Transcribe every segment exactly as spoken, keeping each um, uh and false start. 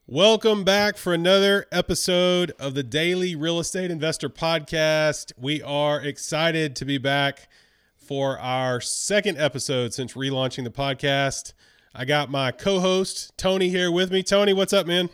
Welcome back for another episode of the Daily Real Estate Investor Podcast. We are excited to be back for our second episode since relaunching the podcast. I got my co-host Tony here with me. Tony, what's up, man?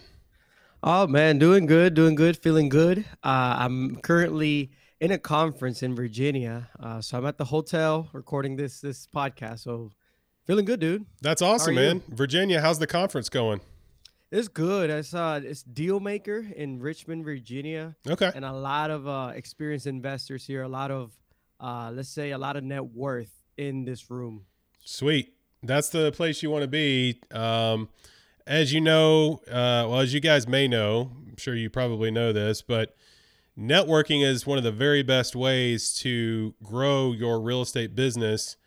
Oh man, doing good, doing good, feeling good. Uh, I'm currently in a conference in Virginia, uh, so I'm at the hotel recording this this podcast. So feeling good, dude. That's awesome, man. You? Virginia, how's the conference going? It's good. I saw it's Dealmaker in Richmond, Virginia. Okay. And a lot of uh, experienced investors here. A lot of, uh, let's say, a lot of net worth in this room. Sweet. That's the place you want to be. Um, as you know, uh, well, as you guys may know, I'm sure you probably know this, but networking is one of the very best ways to grow your real estate business,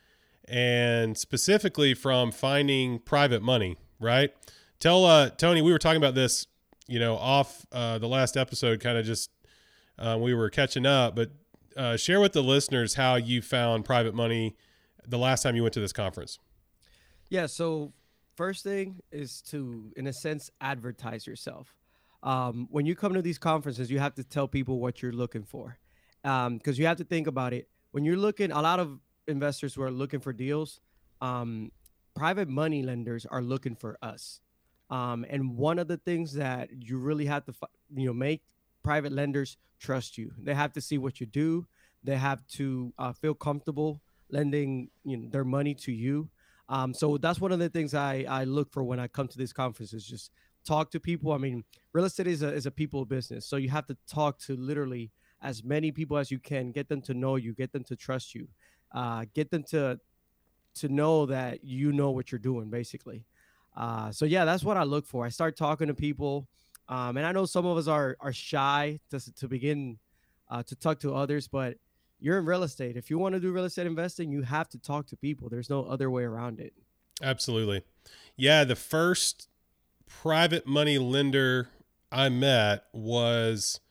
and specifically from finding private money, right? Tell uh, Tony, we were talking about this, you know, off uh, the last episode, kind of just uh, we were catching up, but uh, share with the listeners how you found private money the last time you went to this conference. Yeah. So first thing is to, in a sense, advertise yourself. Um, when you come to these conferences, you have to tell people what you're looking for, because um, you have to think about it. When you're looking, a lot of investors who are looking for deals, um, private money lenders are looking for us. Um, and one of the things that you really have to, you know, make private lenders trust you. They have to see what you do. They have to uh, feel comfortable lending, you know, their money to you. Um, so that's one of the things I, I look for when I come to these conferences. Just talk to people. I mean, real estate is a is a people business, so you have to talk to literally as many people as you can. Get them to know you. Get them to trust you. Uh, get them to to know that you know what you're doing, basically. Uh, so yeah, that's what I look for. I start talking to people, um, and I know some of us are are shy to to begin uh, to talk to others, but you're in real estate. If you want to do real estate investing, you have to talk to people. There's no other way around it. Absolutely. Yeah, the first private money lender I met was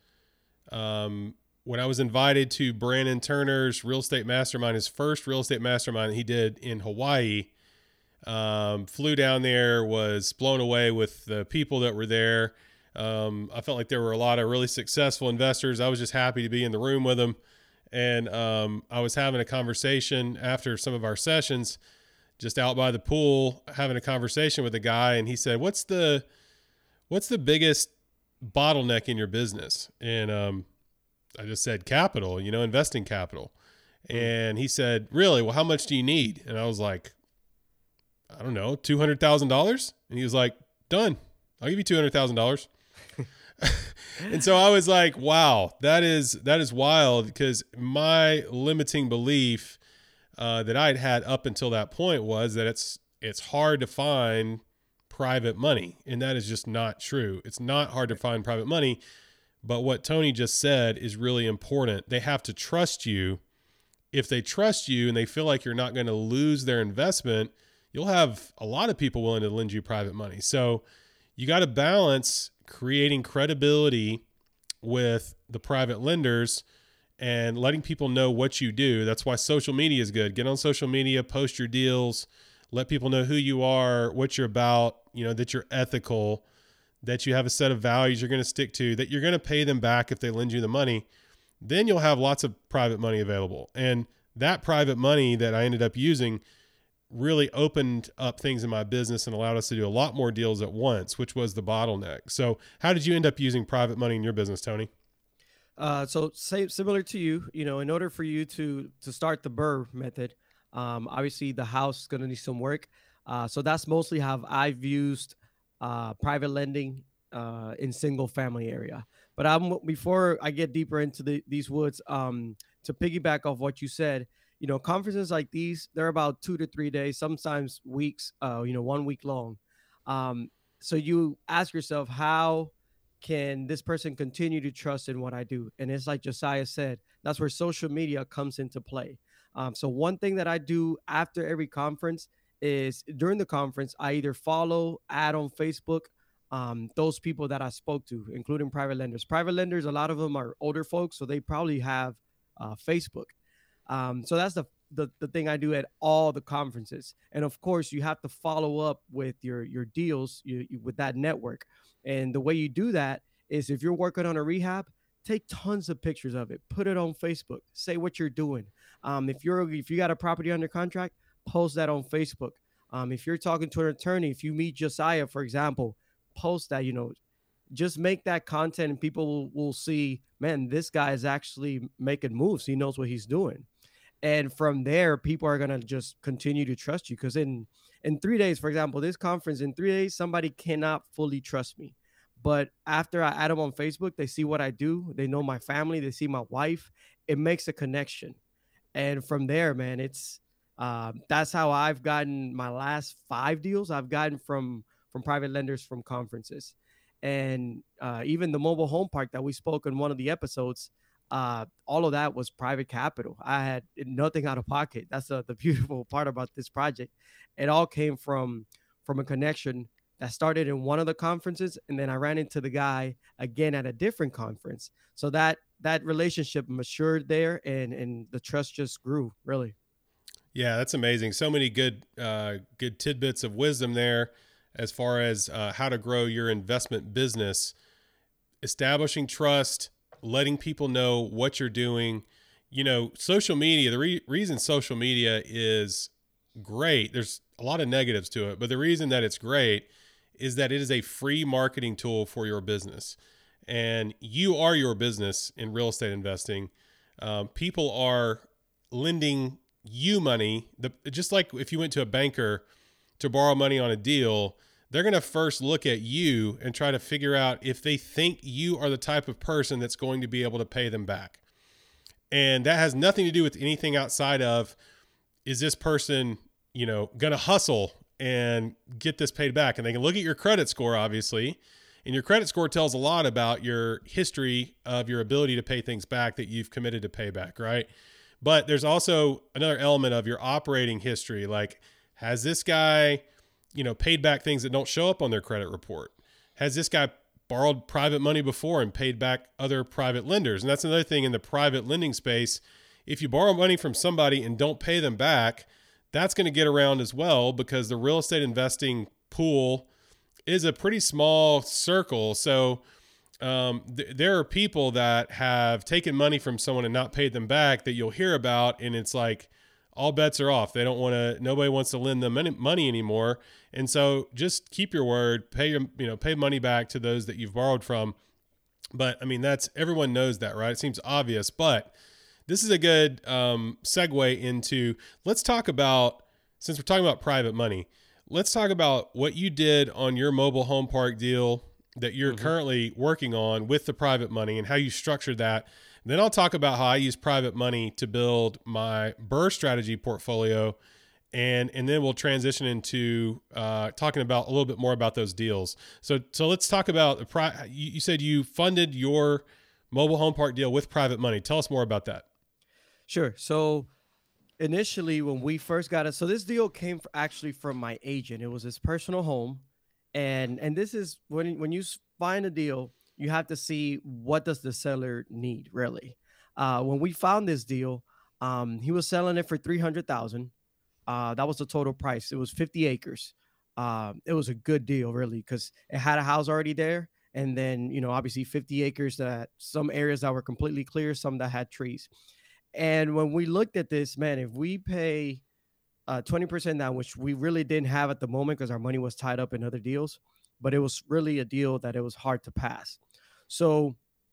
um, when I was invited to Brandon Turner's real estate mastermind, his first real estate mastermind he did in Hawaii. Um, flew down there, was blown away with the people that were there. Um, I felt like there were a lot of really successful investors. I was just happy to be in the room with them. And um, I was having a conversation after some of our sessions, just out by the pool, having a conversation with a guy. And he said, what's the, what's the biggest bottleneck in your business? And um, I just said, capital, you know, investing capital. And he said, really? Well, how much do you need? And I was like, I don't know, two hundred thousand dollars. And he was like, done. I'll give you two hundred thousand dollars. And so I was like, wow, that is, that is wild, because my limiting belief uh, that I'd had up until that point was that it's, it's hard to find private money. And that is just not true. It's not hard to find private money. But what Tony just said is really important. They have to trust you. If they trust you and they feel like you're not going to lose their investment, you'll have a lot of people willing to lend you private money. So you got to balance creating credibility with the private lenders and letting people know what you do. That's why social media is good. Get on social media, post your deals, let people know who you are, what you're about, you know, that you're ethical, that you have a set of values you're going to stick to, that you're going to pay them back if they lend you the money. Then you'll have lots of private money available. And that private money that I ended up using really opened up things in my business and allowed us to do a lot more deals at once, which was the bottleneck. So how did you end up using private money in your business, Tony? Uh, so say, similar to you, you know, in order for you to, to start the BRRRR method, um, obviously the house is going to need some work. Uh, so that's mostly how I've used uh, private lending uh, in single family area. But I'm, before I get deeper into the, these woods, um, to piggyback off what you said, you know, conferences like these, they're about two to three days, sometimes weeks, uh, you know, one week long. Um, so you ask yourself, how can this person continue to trust in what I do? And it's like Josiah said, that's where social media comes into play. Um, so one thing that I do after every conference is during the conference, I either follow, add on Facebook, um, those people that I spoke to, including private lenders. Private lenders, a lot of them are older folks, so they probably have uh, Facebook. Um, so that's the, the the thing I do at all the conferences. And of course, you have to follow up with your your deals you, you, with that network. And the way you do that is if you're working on a rehab, take tons of pictures of it, put it on Facebook, say what you're doing. Um, if you're if you got a property under contract, post that on Facebook. Um, if you're talking to an attorney, if you meet Josiah, for example, post that. You know, just make that content, and people will, will see, man, this guy is actually making moves. He knows what he's doing. And from there, people are gonna just continue to trust you, because in in three days, for example, this conference, in three days, somebody cannot fully trust me. But after I add them on Facebook, they see what I do, they know my family, they see my wife, it makes a connection. And from there, man, it's um, that's how I've gotten my last five deals. I've gotten from from private lenders, from conferences. And uh, even the mobile home park that we spoke in one of the episodes, uh, all of that was private capital. I had nothing out of pocket. That's the, the beautiful part about this project. It all came from from a connection that started in one of the conferences, and then I ran into the guy again at a different conference. So that that relationship matured there, and and the trust just grew, really. Yeah, that's amazing. So many good uh, good tidbits of wisdom there as far as uh, how to grow your investment business, establishing trust, letting people know what you're doing. You know, social media, the re- reason social media is great, there's a lot of negatives to it, but the reason that it's great is that it is a free marketing tool for your business. And you are your business in real estate investing. Um, people are lending you money. The, just like if you went to a banker to borrow money on a deal, they're going to first look at you and try to figure out if they think you are the type of person that's going to be able to pay them back. And that has nothing to do with anything outside of, is this person, you know, going to hustle and get this paid back? And they can look at your credit score, obviously. And your credit score tells a lot about your history of your ability to pay things back that you've committed to pay back, right? But there's also another element of your operating history. Like, has this guy, you know, paid back things that don't show up on their credit report? Has this guy borrowed private money before and paid back other private lenders? And that's another thing in the private lending space. If you borrow money from somebody and don't pay them back, that's going to get around as well, because the real estate investing pool is a pretty small circle. So um, th- there are people that have taken money from someone and not paid them back that you'll hear about. And it's like, all bets are off. They don't want to, nobody wants to lend them money anymore. And so just keep your word, pay your, you know, pay money back to those that you've borrowed from. But I mean, that's, everyone knows that, right? It seems obvious, but this is a good um, segue into, let's talk about, since we're talking about private money, let's talk about what you did on your mobile home park deal that you're mm-hmm. currently working on with the private money and how you structured that. And then I'll talk about how I use private money to build my BRRRR strategy portfolio. And, and then we'll transition into uh, talking about a little bit more about those deals. So, so let's talk about the pri- you, you said you funded your mobile home park deal with private money. Tell us more about that. Sure. So initially when we first got it, so this deal came actually from my agent. It was his personal home. And, and this is when, when you find a deal, you have to see what does the seller need, really. Uh, when we found this deal, um, he was selling it for three hundred thousand dollars. Uh, that was the total price. It was fifty acres. Uh, it was a good deal, really, because it had a house already there. And then, you know, obviously fifty acres, that some areas that were completely clear, some that had trees. And when we looked at this, man, if we pay uh, twenty percent down, which we really didn't have at the moment because our money was tied up in other deals, but it was really a deal that it was hard to pass. So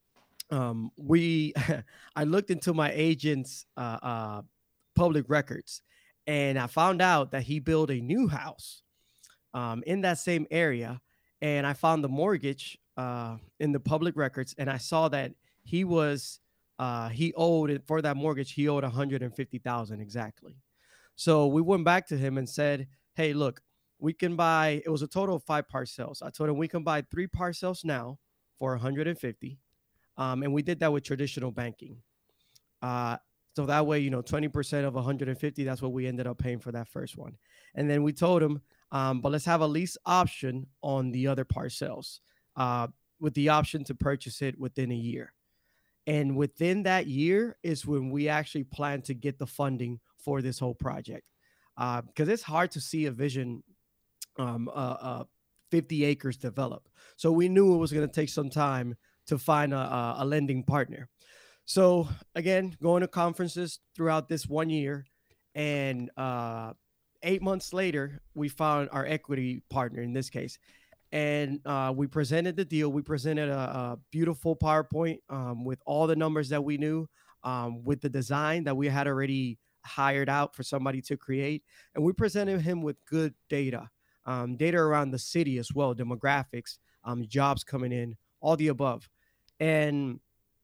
um, we, I looked into my agent's uh, uh, public records, and I found out that he built a new house um, in that same area. And I found the mortgage uh, in the public records, and I saw that he was, uh, he owed it for that mortgage. He owed one hundred fifty thousand exactly. So we went back to him and said, hey, look, we can buy, it was a total of five parcels. I told him we can buy three parcels now for one hundred fifty. Um, and we did that with traditional banking. Uh, so that way, you know, twenty percent of one hundred fifty, that's what we ended up paying for that first one. And then we told him, um, but let's have a lease option on the other parcels uh, with the option to purchase it within a year. And within that year is when we actually plan to get the funding for this whole project. Uh, because it's hard to see a vision um, uh, uh, fifty acres developed. So we knew it was going to take some time to find a, a, a lending partner. So again, going to conferences throughout this one year, and uh, eight months later, we found our equity partner in this case, and uh, we presented the deal. We presented a, a beautiful PowerPoint um, with all the numbers that we knew, um, with the design that we had already hired out for somebody to create, and we presented him with good data, um, data around the city as well, demographics, um, jobs coming in, all the above, and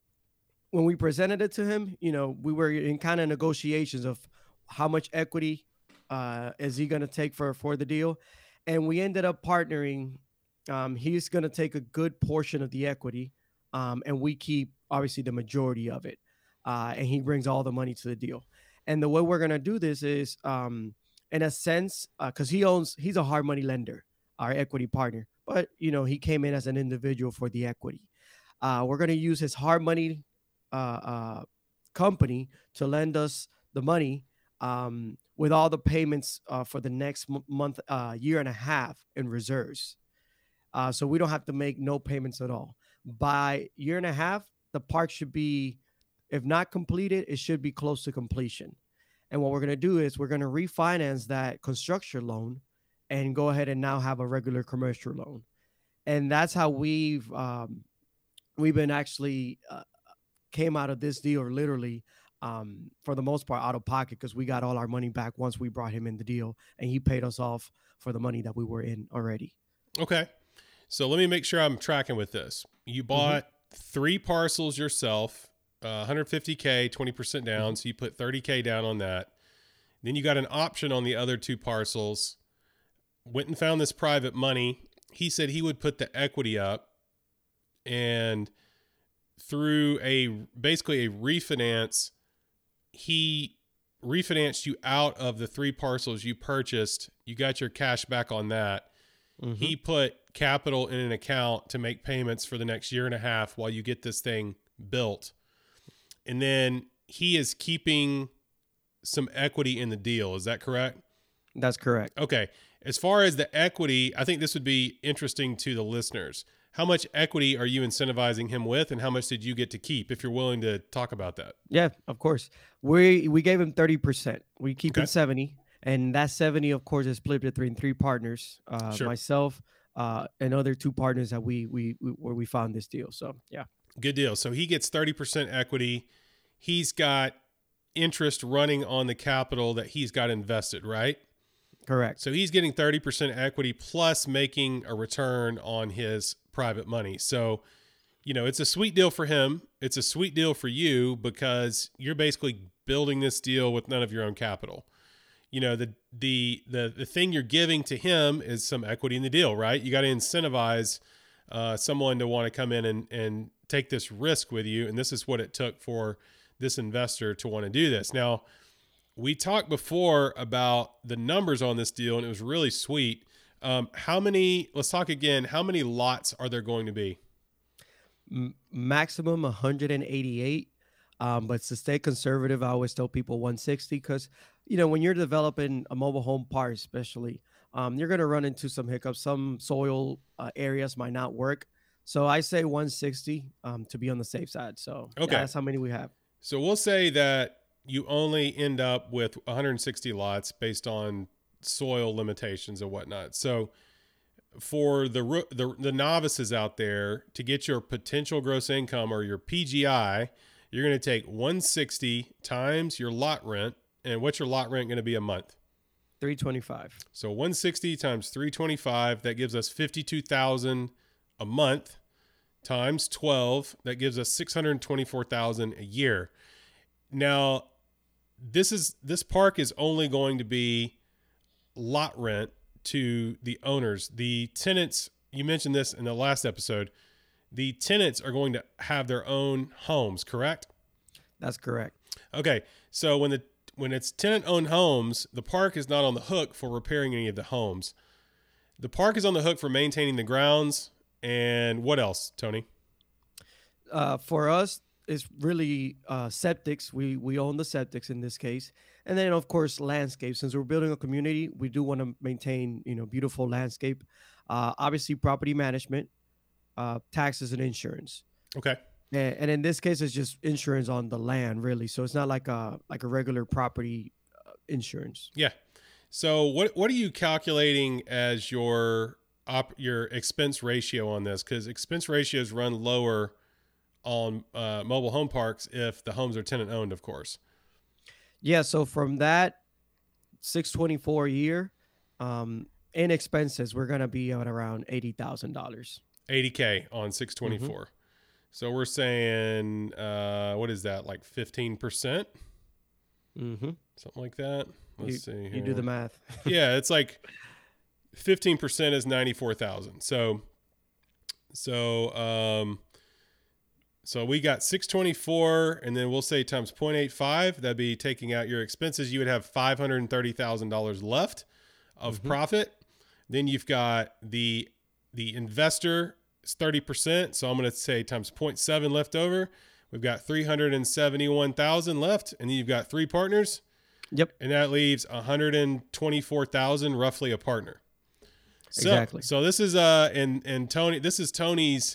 when we presented it to him, you know, we were in kind of negotiations of how much equity uh, is he going to take for for the deal, and we ended up partnering. Um, he's going to take a good portion of the equity, um, and we keep obviously the majority of it, uh, and he brings all the money to the deal. And the way we're going to do this is, um, in a sense, because uh, he owns, he's a hard money lender, our equity partner, but you know, he came in as an individual for the equity. Uh, we're going to use his hard money uh, uh, company to lend us the money, um, with all the payments uh, for the next m- month, uh, year and a half in reserves. Uh, so we don't have to make no payments at all. By year and a half, the park should be, if not completed, it should be close to completion. And what we're going to do is we're going to refinance that construction loan and go ahead and now have a regular commercial loan. And that's how we've um, we've been actually uh, came out of this deal literally, um, for the most part, out of pocket, because we got all our money back once we brought him in the deal, and he paid us off for the money that we were in already. Okay. So let me make sure I'm tracking with this. You bought mm-hmm. three parcels yourself, uh, one hundred fifty K, twenty percent down. Mm-hmm. So you put thirty K down on that. Then you got an option on the other two parcels, went and found this private money. He said he would put the equity up, and through a basically a refinance, he refinanced you out of the three parcels you purchased. You got your cash back on that. Mm-hmm. He put capital in an account to make payments for the next year and a half while you get this thing built. And then he is keeping some equity in the deal. Is that correct? That's correct. Okay. As far as the equity, I think this would be interesting to the listeners. How much equity are you incentivizing him with, and how much did you get to keep, if you're willing to talk about that? Yeah, of course. We we gave him thirty percent. We keep okay. him seventy, and that seventy, of course, is split between three partners, uh, sure. myself, uh, and other two partners that we, we we where we found this deal. So, yeah. Good deal. So he gets thirty percent equity. He's got interest running on the capital that he's got invested, right? Correct. So he's getting thirty percent equity plus making a return on his private money. So, you know, it's a sweet deal for him. It's a sweet deal for you because you're basically building this deal with none of your own capital. You know, the the the the thing you're giving to him is some equity in the deal, right? You got to incentivize uh, someone to want to come in and and take this risk with you. And this is what it took for this investor to want to do this. Now, we talked before about the numbers on this deal, and it was really sweet. Um, how many, let's talk again, how many lots are there going to be? M- maximum one hundred eighty-eight. Um, but to stay conservative, I always tell people one sixty because, you know, when you're developing a mobile home park, especially, um, you're going to run into some hiccups. Some soil uh, areas might not work. So I say one sixty um, to be on the safe side. So okay. Yeah, that's how many we have. So we'll say that you only end up with one hundred sixty lots based on soil limitations and whatnot. So for the, the the novices out there, to get your potential gross income or your P G I, you're going to take one sixty times your lot rent. And what's your lot rent going to be a month? three twenty-five. So one sixty times three twenty-five, that gives us fifty-two thousand a month, times twelve, that gives us six hundred twenty-four thousand a year. Now, this is this park is only going to be lot rent to the owners. The tenants, you mentioned this in the last episode, the tenants are going to have their own homes, correct? That's correct. Okay. So when the when it's tenant-owned homes, the park is not on the hook for repairing any of the homes. The park is on the hook for maintaining the grounds. And what else, Tony? Uh, for us, it's really uh, septics. We we own the septics in this case. And then, of course, landscape. Since we're building a community, we do want to maintain, you know, beautiful landscape. Uh, obviously, property management, uh, taxes, and insurance. Okay. And, and in this case, it's just insurance on the land, really. So it's not like a like a regular property uh, insurance. Yeah. So what what are you calculating as your op, your expense ratio on this? Because expense ratios run lower on uh, mobile home parks if the homes are tenant owned, of course. Yeah. So from that six twenty four a year, um, in expenses, we're gonna be at around eighty thousand dollars. eighty K on six twenty-four. Mm-hmm. So we're saying, uh, what is that? Like fifteen percent? Mm-hmm. Something like that. Let's you, see here. You do the math. Yeah, it's like fifteen percent is ninety-four thousand. So, so, um, so we got six twenty-four, and then we'll say times zero point eight five. That'd be taking out your expenses. You would have five hundred thirty thousand dollars left of mm-hmm. profit. Then you've got the the investor is thirty percent. So I'm going to say times zero point seven left over. We've got three hundred seventy-one thousand left, and then you've got three partners. Yep. And that leaves one hundred twenty-four thousand roughly a partner. So, exactly. So this is uh and and Tony, this is Tony's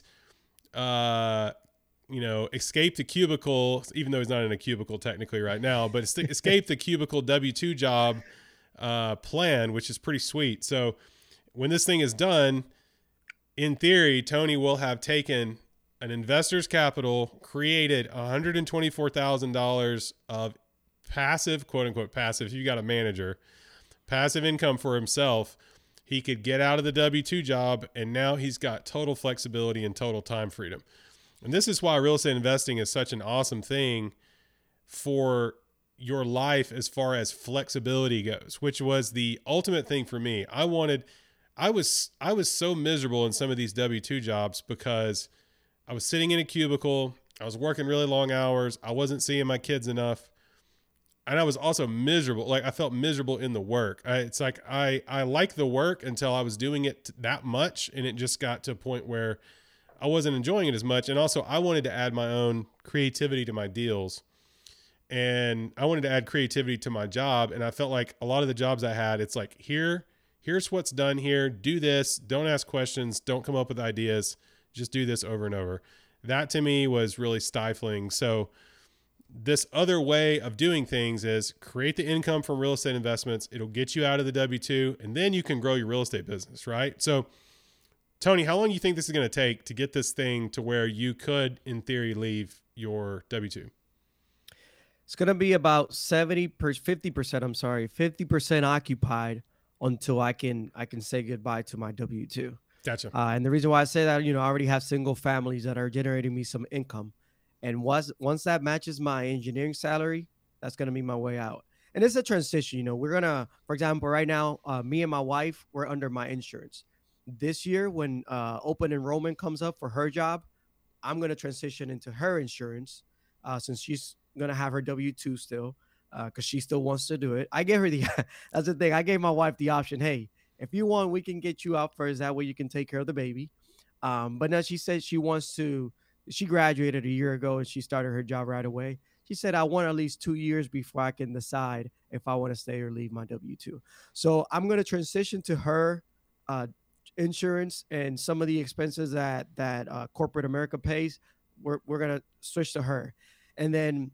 uh you know, escape the cubicle, even though he's not in a cubicle technically right now, but escape the cubicle W two job uh plan, which is pretty sweet. So when this thing is done, in theory, Tony will have taken an investor's capital, created one hundred twenty-four thousand dollars of passive, quote unquote passive, if you got a manager, passive income for himself. He could get out of the W two job, and now he's got total flexibility and total time freedom. And this is why real estate investing is such an awesome thing for your life as far as flexibility goes, which was the ultimate thing for me. I wanted, I was, I was so miserable in some of these W two jobs because I was sitting in a cubicle. I was working really long hours. I wasn't seeing my kids enough. And I was also miserable. Like I felt miserable in the work. I, it's like I, I liked the work until I was doing it that much. And it just got to a point where I wasn't enjoying it as much. And also I wanted to add my own creativity to my deals. And I wanted to add creativity to my job. And I felt like a lot of the jobs I had, it's like, here, here's what's done here. Do this. Don't ask questions. Don't come up with ideas. Just do this over and over. That to me was really stifling. So this other way of doing things is create the income from real estate investments. It'll get you out of the W two, and then you can grow your real estate business, right? So, Tony, how long do you think this is going to take to get this thing to where you could, in theory, leave your W two? It's going to be about seventy per fifty percent. I'm sorry, fifty percent occupied until I can I can say goodbye to my W two. Gotcha. Uh, and the reason why I say that, you know, I already have single families that are generating me some income. And once once that matches my engineering salary, that's going to be my way out. And it's a transition. You know, we're going to, for example, right now, uh, me and my wife, we're under my insurance. This year, when uh, open enrollment comes up for her job, I'm going to transition into her insurance uh, since she's going to have her W two still because uh, she still wants to do it. I gave her the, that's the thing. I gave my wife the option. Hey, if you want, we can get you out first. That way you can take care of the baby. Um, but now she said she wants to, she graduated a year ago and she started her job right away. She said, I want at least two years before I can decide if I want to stay or leave my W two. So I'm going to transition to her uh, insurance and some of the expenses that, that uh, corporate America pays. We're, we're going to switch to her. And then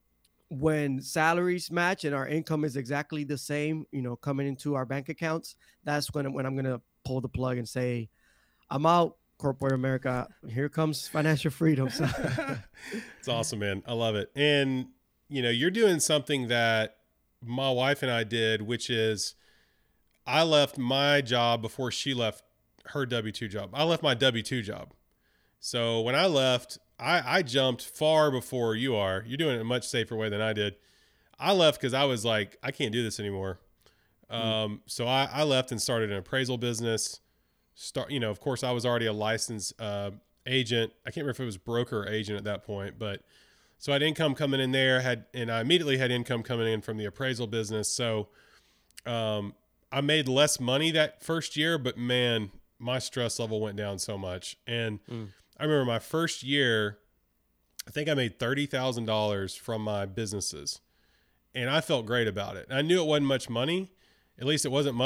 when salaries match and our income is exactly the same, you know, coming into our bank accounts, that's when, when I'm going to pull the plug and say, I'm out. Corporate America, here comes financial freedom. So. It's awesome, man. I love it. And, you know, you're doing something that my wife and I did, which is I left my job before she left her W two job. I left my W two job. So when I left, I, I jumped far before you are. You're doing it in a much safer way than I did. I left because I was like, I can't do this anymore. Um, mm. So I, I left and started an appraisal business. Start, you know, of course, I was already a licensed uh, agent. I can't remember if it was broker or agent at that point, but so I had income coming in there, had, and I immediately had income coming in from the appraisal business. So um, I made less money that first year, but man, my stress level went down so much. And mm. I remember my first year, I think I made thirty thousand dollars from my businesses, and I felt great about it. And I knew it wasn't much money. At least it wasn't much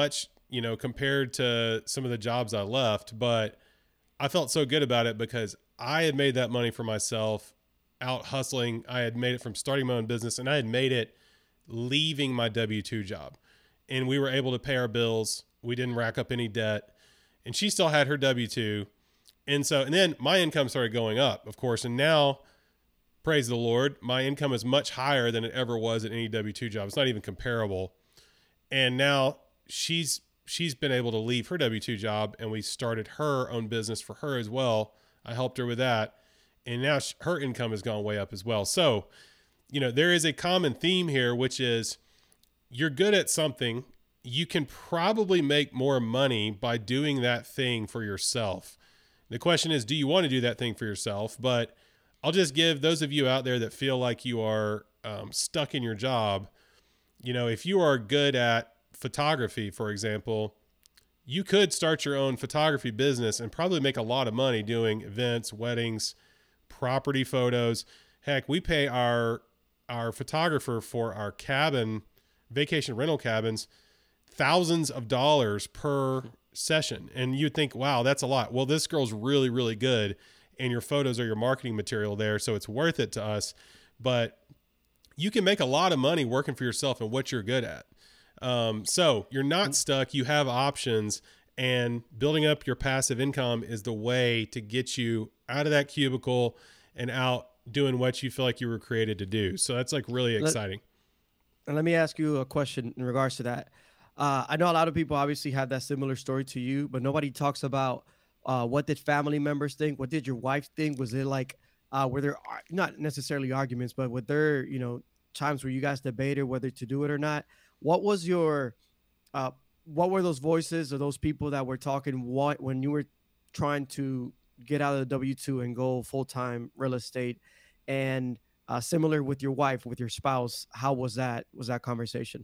you know, compared to some of the jobs I left, but I felt so good about it because I had made that money for myself out hustling. I had made it from starting my own business, and I had made it leaving my W two job, and we were able to pay our bills. We didn't rack up any debt, and she still had her W two. And so, and then my income started going up, of course. And now, praise the Lord, my income is much higher than it ever was at any W two job. It's not even comparable. And now she's, she's been able to leave her W two job, and we started her own business for her as well. I helped her with that. And now she, her income has gone way up as well. So, you know, there is a common theme here, which is you're good at something. You can probably make more money by doing that thing for yourself. The question is, do you want to do that thing for yourself? But I'll just give those of you out there that feel like you are um, stuck in your job. You know, if you are good at photography, for example, you could start your own photography business and probably make a lot of money doing events, weddings, property photos. Heck, we pay our our photographer for our cabin, vacation rental cabins, thousands of dollars per session. And you'd think, wow, that's a lot. Well, this girl's really, really good, and your photos are your marketing material there, so it's worth it to us. But you can make a lot of money working for yourself and what you're good at. Um, so you're not stuck. You have options, and building up your passive income is the way to get you out of that cubicle and out doing what you feel like you were created to do. So that's like really exciting. And let me ask you a question in regards to that. Uh, I know a lot of people obviously have that similar story to you, but nobody talks about uh, what did family members think? What did your wife think? Was it like, uh, were there ar- not necessarily arguments, but were there, you know, times where you guys debated whether to do it or not? What was your, uh, what were those voices or those people that were talking what when you were trying to get out of the W two and go full-time real estate? And uh, similar with your wife, with your spouse, how was that, was that conversation?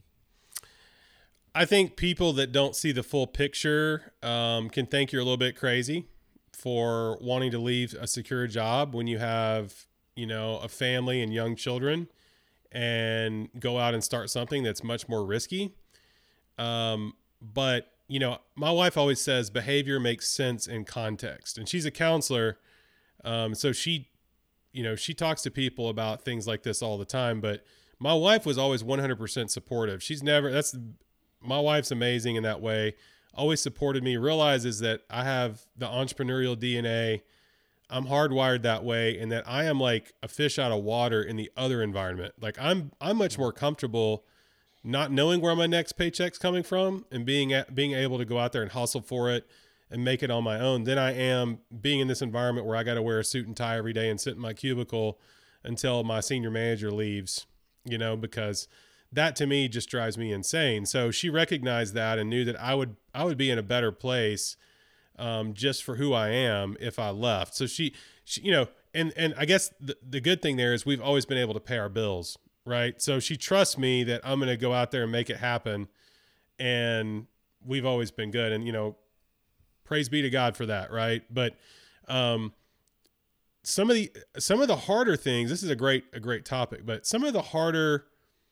I think people that don't see the full picture um, can think you're a little bit crazy for wanting to leave a secure job when you have, you know, a family and young children and go out and start something that's much more risky. Um, but, you know, my wife always says behavior makes sense in context, and she's a counselor. Um, so she, you know, she talks to people about things like this all the time, but my wife was always one hundred percent supportive. She's never, that's, my wife's amazing in that way. Always supported me, realizes that I have the entrepreneurial D N A. I'm hardwired that way, and that I am like a fish out of water in the other environment. Like I'm, I'm much more comfortable not knowing where my next paycheck's coming from and being at, being able to go out there and hustle for it and make it on my own than I am being in this environment where I got to wear a suit and tie every day and sit in my cubicle until my senior manager leaves, you know, because that to me just drives me insane. So she recognized that and knew that I would, I would be in a better place um, just for who I am if I left. So she, she you know, and, and I guess the, the good thing there is we've always been able to pay our bills, right? So she trusts me that I'm going to go out there and make it happen. And we've always been good. And, you know, praise be to God for that. Right. But, um, some of the, some of the harder things, this is a great, a great topic, but some of the harder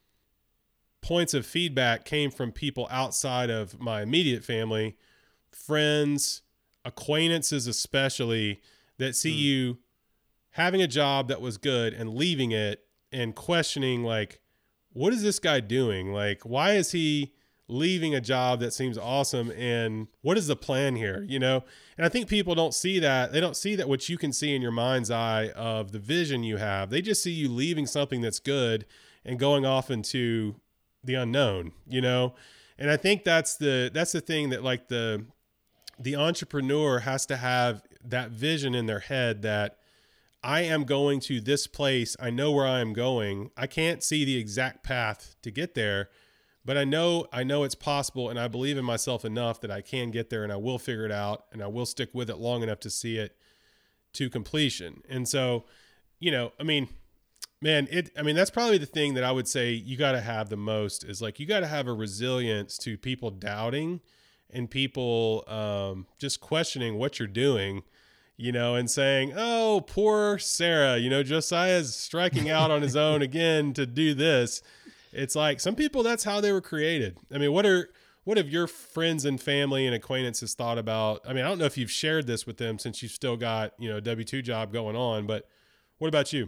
points of feedback came from people outside of my immediate family, friends, acquaintances, especially, that see mm. you having a job that was good and leaving it and questioning, like, what is this guy doing? Like, why is he leaving a job that seems awesome? And what is the plan here? You know? And I think people don't see that. They don't see that what you can see in your mind's eye of the vision you have. They just see you leaving something that's good and going off into the unknown, you know? And I think that's the, that's the thing that like the, the entrepreneur has to have that vision in their head that I am going to this place. I know where I am going. I can't see the exact path to get there, but I know, I know it's possible. And I believe in myself enough that I can get there, and I will figure it out, and I will stick with it long enough to see it to completion. And so, you know, I mean, man, it, I mean, that's probably the thing that I would say you got to have the most is like, you got to have a resilience to people doubting and people um, just questioning what you're doing, you know, and saying, oh, poor Sarah, you know, Josiah's striking out on his own again to do this. It's like some people, that's how they were created. I mean, what are, what have your friends and family and acquaintances thought about? I mean, I don't know if you've shared this with them since you've still got, you know, a W two job going on, but what about you?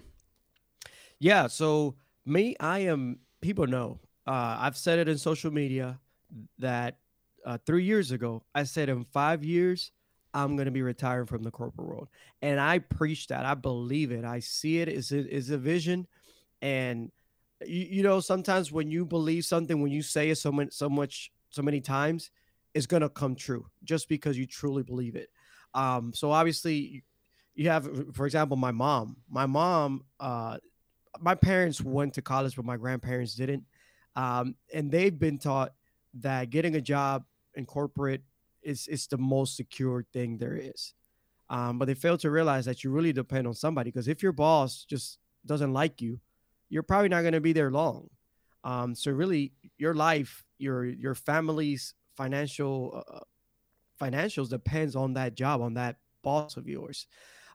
Yeah. So me, I am. People know. Uh, I've said it in social media that uh, three years ago, I said in five years, I'm going to be retiring from the corporate world, and I preach that. I believe it. I see it as a, as a vision, and you, you know, sometimes when you believe something, when you say it so much, so much, so many times, it's going to come true just because you truly believe it. Um, so obviously, you have, for example, my mom. My mom, uh, my parents went to college, but my grandparents didn't. Um, and they've been taught that getting a job in corporate is is the most secure thing there is. Um, but they fail to realize that you really depend on somebody because if your boss just doesn't like you, you're probably not going to be there long. Um, so really, your life, your your family's financial uh, financials depends on that job, on that boss of yours.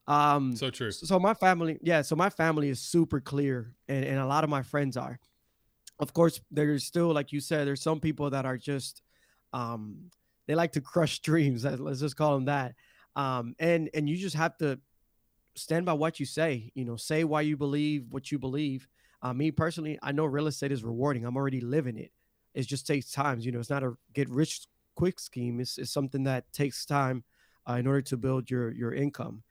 Um, So true. so my family, yeah, so my family is super clear, and, and a lot of my friends are. Of course, there's still, like you said, there's some people that are just, um, they like to crush dreams. let- Let's just call them that. Um, and and you just have to stand by what you say. You know, say why you believe what you believe. Uh, me personally, I know real estate is rewarding. I'm already living it. It just takes time. You know, it's not a get rich quick scheme. It's, it's something that takes time uh, in order to build your your income.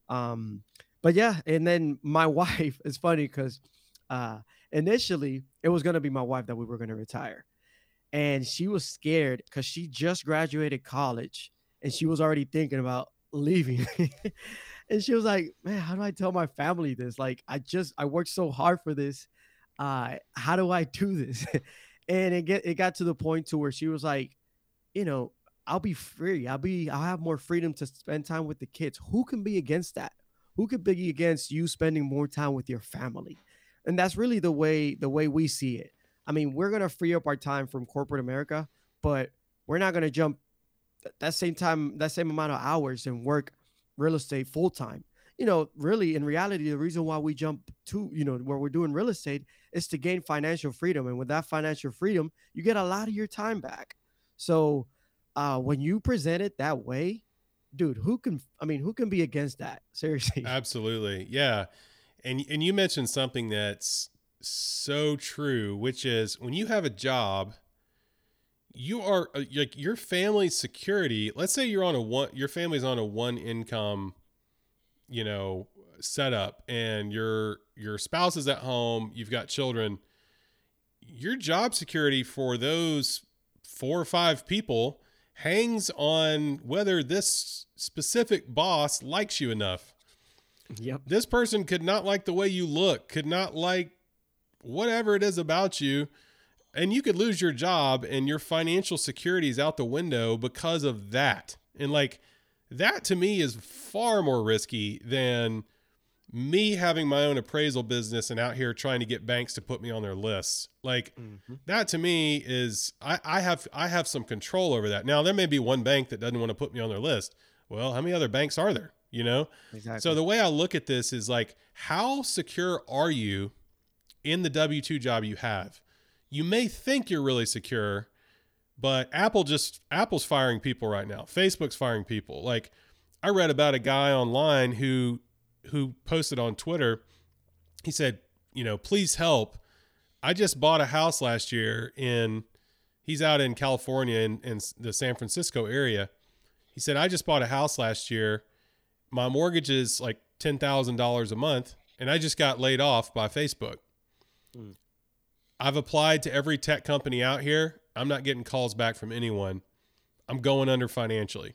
Um, but yeah, and then my wife is funny because uh, initially it was gonna be my wife that we were gonna retire, and she was scared because she just graduated college and she was already thinking about leaving. And she was like, "Man, how do I tell my family this? Like, I just I worked so hard for this. Uh, how do I do this?" And it get it got to the point to where she was like, you know, I'll be free. I'll be I'll have more freedom to spend time with the kids. Who can be against that? Who could be against you spending more time with your family? And that's really the way the way we see it. I mean, we're gonna free up our time from corporate America, but we're not gonna jump th- that same time, that same amount of hours and work real estate full time. You know, really, in reality, the reason why we jump to, you know, where we're doing real estate is to gain financial freedom. And with that financial freedom, you get a lot of your time back. So uh, when you present it that way, dude, who can, I mean, who can be against that? Seriously. Absolutely. Yeah. And and you mentioned something that's so true, which is when you have a job, you are uh, like your family's security. Let's say you're on a one, your family's on a one income, you know, setup, and your your spouse is at home, you've got children. Your job security for those four or five people hangs on whether this specific boss likes you enough. Yep. This person could not like the way you look, could not like whatever it is about you, and you could lose your job and your financial security is out the window because of that. And like that to me is far more risky than me having my own appraisal business and out here trying to get banks to put me on their lists. Like Mhm. that to me is I, I have I have some control over that. Now there may be one bank that doesn't want to put me on their list. Well, how many other banks are there? You know? So Exactly. the way I look at this is like, how secure are you in the W two job you have? You may think you're really secure, but Apple just Apple's firing people right now. Facebook's firing people. Like I read about a guy online who who posted on Twitter. He said, you know, please help. I just bought a house last year in he's out in California in, in the San Francisco area. He said, I just bought a house last year. My mortgage is like ten thousand dollars a month, and I just got laid off by Facebook. Mm. I've applied to every tech company out here. I'm not getting calls back from anyone. I'm going under financially.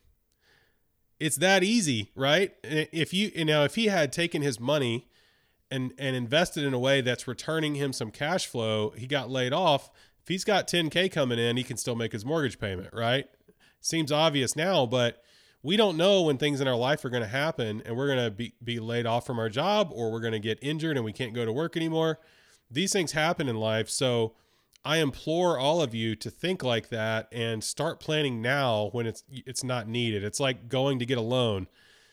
It's that easy, right? If you, you know, if he had taken his money and, and invested in a way that's returning him some cash flow, he got laid off. If he's got ten K coming in, he can still make his mortgage payment, right? Seems obvious now, but we don't know when things in our life are going to happen and we're going to be, be laid off from our job, or we're going to get injured and we can't go to work anymore. These things happen in life. So I implore all of you to think like that and start planning now when it's it's not needed. It's like going to get a loan.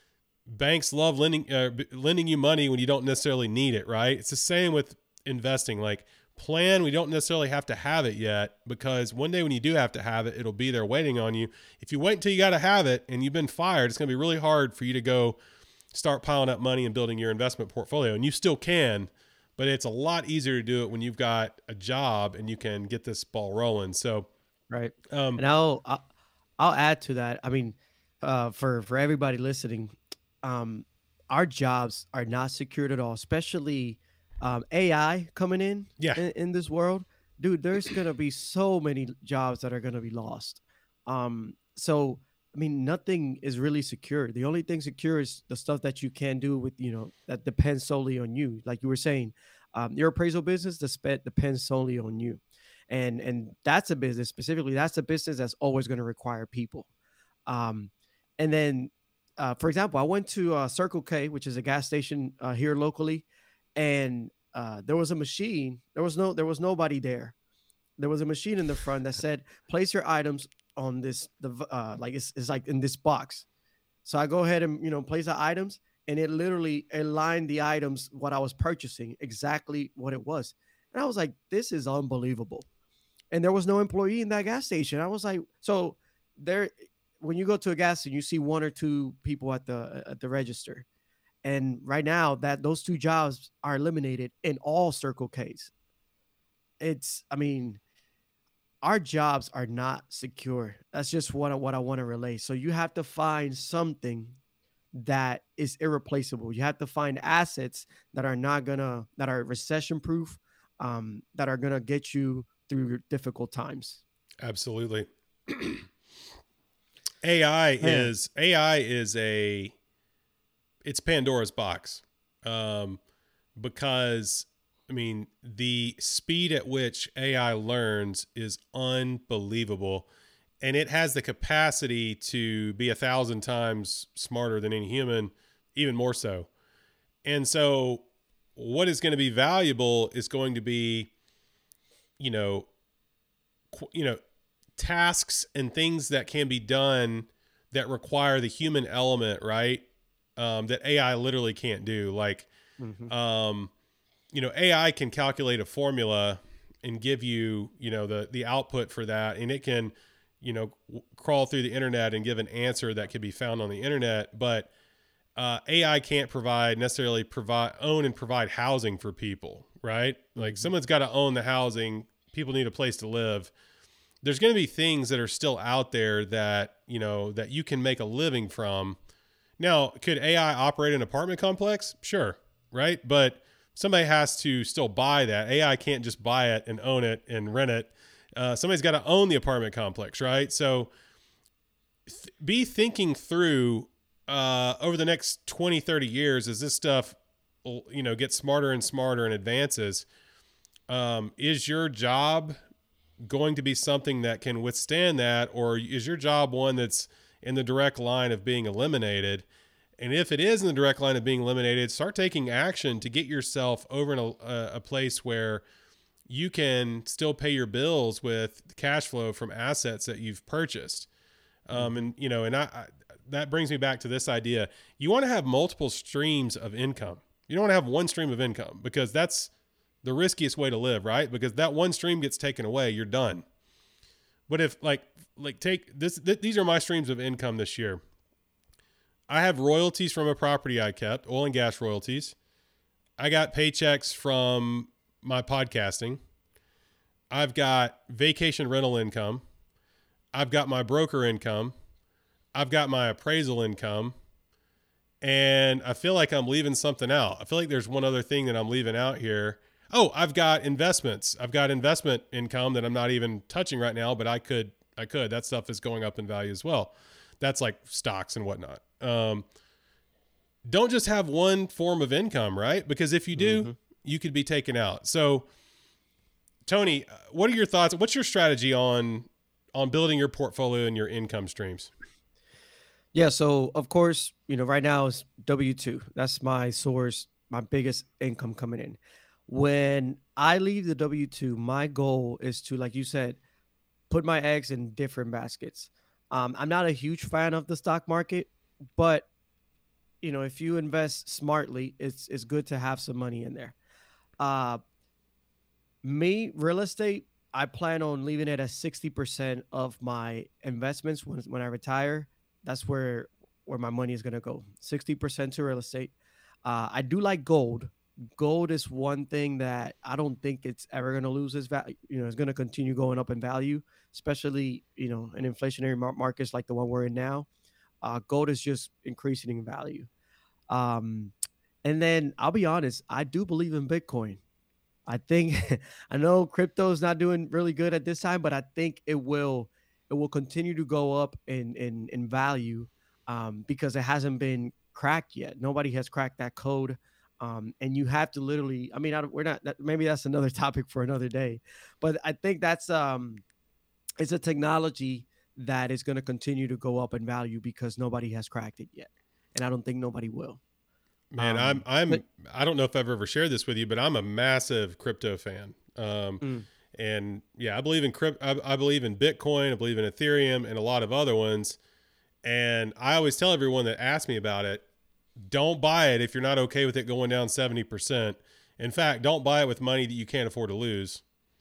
Banks love lending uh, lending you money when you don't necessarily need it, right? It's the same with investing. Like plan. We don't necessarily have to have it yet, because one day when you do have to have it, it'll be there waiting on you. If you wait until you got to have it and you've been fired, it's going to be really hard for you to go start piling up money and building your investment portfolio. And you still can, but it's a lot easier to do it when you've got a job and you can get this ball rolling. So, Right. um, And I'll I'll, I'll add to that. I mean, uh, for for everybody listening, um, our jobs are not secured at all, especially um, A I coming in, yeah, in in this world. Dude, there's gonna be so many jobs that are gonna be lost. Um, so I mean, nothing is really secure. The only thing secure is the stuff that you can do with, you know, that depends solely on you. Like you were saying, um, your appraisal business, the spec depends solely on you, and and that's a business specifically. That's a business that's always going to require people. Um, and then, uh, for example, I went to uh, Circle K, which is a gas station uh, here locally, and uh, there was a machine. There was no, there was nobody there. There was a machine in the front that said, "Place your items on this, the uh, like it's, it's like in this box." So I go ahead and, you know, place the items, and it literally aligned the items what I was purchasing exactly what it was, and I was like, "This is unbelievable." And there was no employee in that gas station. I was like, so there, when you go to a gas station, you see one or two people at the at the register, and right now that those two jobs are eliminated in all Circle K's. It's, I mean, our jobs are not secure. That's just what I, what I want to relay. So you have to find something that is irreplaceable. You have to find assets that are not gonna, that are recession proof, um, that are gonna get you through your difficult times. absolutely. A I Man. is A I is a it's Pandora's box, um, because I mean the speed at which A I learns is unbelievable, and it has the capacity to be a thousand times smarter than any human, even more so. And so, what is going to be valuable is going to be, you know, qu- you know, tasks and things that can be done that require the human element, right? Um, that A I literally can't do. Like, Mhm. um, you know, A I can calculate a formula and give you, you know, the the output for that, and it can, you know, w- crawl through the internet and give an answer that could be found on the internet. But uh, A I can't provide necessarily provide own and provide housing for people, right? Like Mhm. someone's got to own the housing. People need a place to live. There's going to be things that are still out there that, you know, that you can make a living from. Now, could A I operate an apartment complex? Sure, right? But somebody has to still buy that. A I can't just buy it and own it and rent it. Uh, somebody's got to own the apartment complex, right? So th- be thinking through uh, over the next twenty, thirty years as this stuff, you know, gets smarter and smarter and advances. Um, is your job going to be something that can withstand that, or is your job one that's in the direct line of being eliminated? And if it is in the direct line of being eliminated, start taking action to get yourself over in a, a place where you can still pay your bills with cash flow from assets that you've purchased. Um, Mhm. and you know, and I, I that brings me back to this idea: you want to have multiple streams of income. You don't want to have one stream of income, because that's the riskiest way to live, right? Because that one stream gets taken away, you're done. But if like like take this, th- these are my streams of income this year. I have royalties from a property I kept, oil and gas royalties. I got paychecks from my podcasting. I've got vacation rental income. I've got my broker income. I've got my appraisal income. And I feel like I'm leaving something out. I feel like there's one other thing that I'm leaving out here. Oh, I've got investments. I've got investment income that I'm not even touching right now, but I could, I could. That stuff is going up in value as well. That's like stocks and whatnot. Um, don't just have one form of income, right? Because if you do, Mhm. you could be taken out. So, Tony, uh, what are your thoughts? What's your strategy on on building your portfolio and your income streams? Yeah, so of course, you know, right now it's W two. That's my source, my biggest income coming in. When I leave the W two, my goal is to, like you said, put my eggs in different baskets. Um, I'm not a huge fan of the stock market, but you know, if you invest smartly, it's it's good to have some money in there. Uh, Me, real estate, I plan on leaving it at sixty percent of my investments when when I retire. That's where where my money is gonna go. sixty percent to real estate. Uh, I do like gold. Gold is one thing that I don't think it's ever gonna lose its value. You know, it's gonna continue going up in value, especially you know in inflationary mar- markets like the one we're in now. Uh, gold is just increasing in value. Um, and then I'll be honest, I do believe in Bitcoin. I think I know crypto is not doing really good at this time, but I think it will it will continue to go up in in in value um, because it hasn't been cracked yet. Nobody has cracked that code, um, and you have to literally. I mean, I, don't- we're not. That, maybe that's another topic for another day, but I think that's um, it's a technology that is going to continue to go up in value because nobody has cracked it yet, and I don't think nobody will. Man, I'm Um, but I'm I don't know if I've ever shared this with you, but I'm a massive crypto fan. Um, mm, and yeah, I believe in crypt. I, I believe in Bitcoin. I believe in Ethereum and a lot of other ones. And I always tell everyone that asks me about it, don't buy it if you're not okay with it going down seventy percent. In fact, don't buy it with money that you can't afford to lose,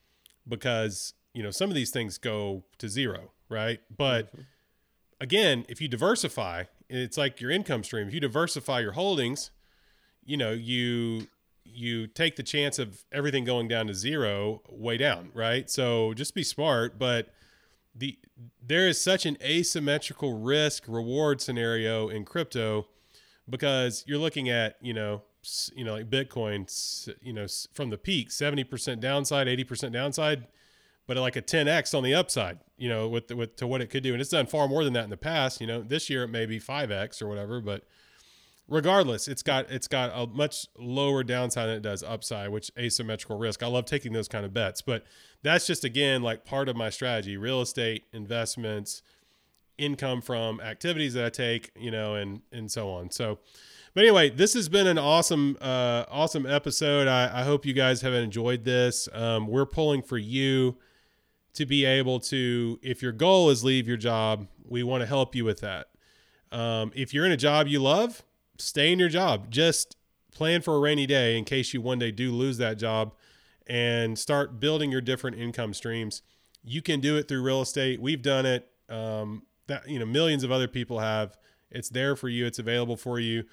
because you know some of these things go to zero, right? But mhm. again, if you diversify, it's like your income stream. If you diversify your holdings, you know, you you take the chance of everything going down to zero way down, right? So just be smart, but the there is such an asymmetrical risk reward scenario in crypto, because you're looking at, you know, you know, like Bitcoin, you know, from the peak, seventy percent downside, eighty percent downside, but like a ten X on the upside, you know, with, the, with to what it could do. And it's done far more than that in the past. You know, this year it may be five X or whatever, but regardless, it's got it's got a much lower downside than it does upside, which asymmetrical risk. I love taking those kind of bets, but that's just again like part of my strategy: real estate investments, income from activities that I take, you know, and and so on. So, but anyway, this has been an awesome uh, awesome episode. I, I hope you guys have enjoyed this. Um, we're pulling for you to be able to, if your goal is leave your job, we want to help you with that. Um, if you're in a job you love, stay in your job. Just plan for a rainy day in case you one day do lose that job, and start building your different income streams. You can do it through real estate. We've done it. Um, that, you know, millions of other people have. It's there for you. It's available for you.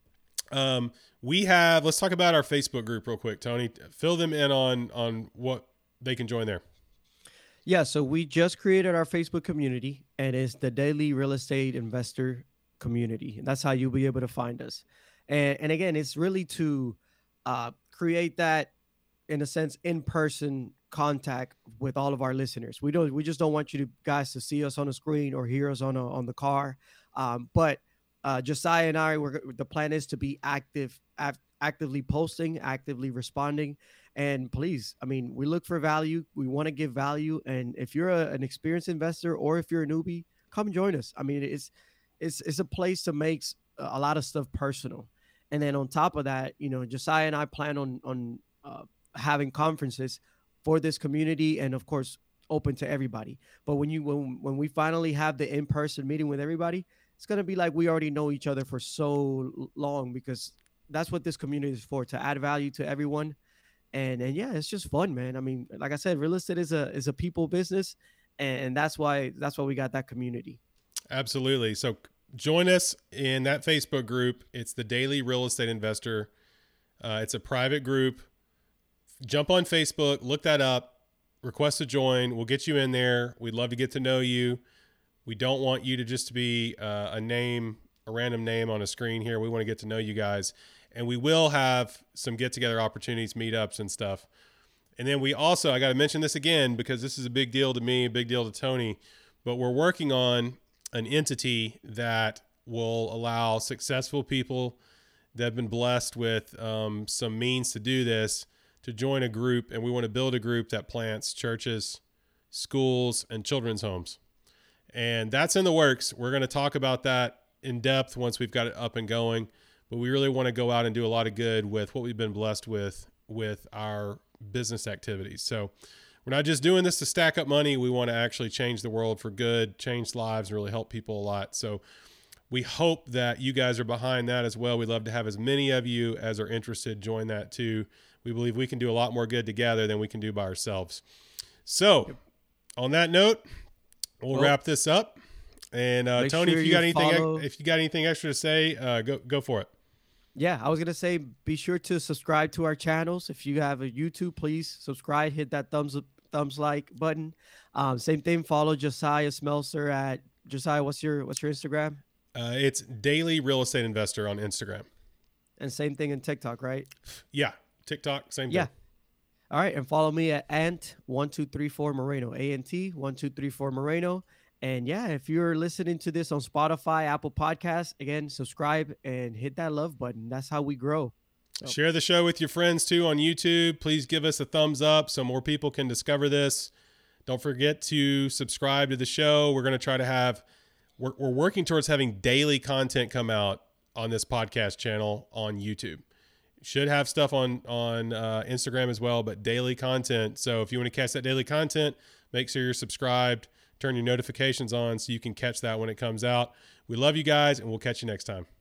Um, we have, let's talk about our Facebook group real quick, Tony. Fill them in on, on what they can join there. Yeah, so we just created our Facebook community, and it's the Daily Real Estate Investor Community. And that's how you'll be able to find us. And, and again, it's really to uh, create that, in a sense, in-person contact with all of our listeners. We don't, we just don't want you to guys to see us on the screen or hear us on a, on the car. Um, but uh, Josiah and I, we're, the plan is to be active, act, actively posting, actively responding. And please, I mean, we look for value. We want to give value. And if you're a, an experienced investor, or if you're a newbie, come join us. I mean, it's it's it's a place to make a lot of stuff personal. And then on top of that, you know, Josiah and I plan on on uh, having conferences for this community, and of course, open to everybody. But when you when when we finally have the in person meeting with everybody, it's gonna be like we already know each other for so long, because that's what this community is for, to add value to everyone. And and yeah, it's just fun, man. I mean, like I said, real estate is a is a people business, and that's why that's why we got that community. Absolutely. So join us in that Facebook group. It's the Daily Real Estate Investor. Uh, it's a private group. Jump on Facebook, look that up, request to join. We'll get you in there. We'd love to get to know you. We don't want you to just be uh, a name, a random name on a screen here. We want to get to know you guys. And we will have some get-together opportunities, meetups and stuff. And then we also, I got to mention this again, because this is a big deal to me, a big deal to Tony, but we're working on an entity that will allow successful people that have been blessed with um, some means to do this to join a group. And we want to build a group that plants churches, schools, and children's homes. And that's in the works. We're going to talk about that in depth once we've got it up and going. But we really want to go out and do a lot of good with what we've been blessed with, with our business activities. So we're not just doing this to stack up money. We want to actually change the world for good, change lives, and really help people a lot. So we hope that you guys are behind that as well. We'd love to have as many of you as are interested join that too. We believe we can do a lot more good together than we can do by ourselves. So yep. on that note, we'll, we'll wrap this up. And uh, Tony, sure if you got anything, follow... if you got anything extra to say, uh, go go for it. Yeah, I was gonna say, be sure to subscribe to our channels. If you have a YouTube, please subscribe. Hit that thumbs up, thumbs like button. Um, same thing. Follow Josiah Smelser at Josiah. What's your what's your Instagram? Uh, it's Daily Real Estate Investor on Instagram. And same thing in TikTok, right? Yeah, TikTok, same yeah. thing. All right, and follow me at Ant one two three four Moreno, A N T one two three four Moreno. And yeah, if you're listening to this on Spotify, Apple Podcasts, again, subscribe and hit that love button. That's how we grow. So. Share the show with your friends too on YouTube. Please give us a thumbs up so more people can discover this. Don't forget to subscribe to the show. We're going to try to have, we're, we're working towards having daily content come out on this podcast channel on YouTube. Should have stuff on, on uh, Instagram as well, but daily content. So if you want to catch that daily content, make sure you're subscribed. Turn your notifications on so you can catch that when it comes out. We love you guys, and we'll catch you next time.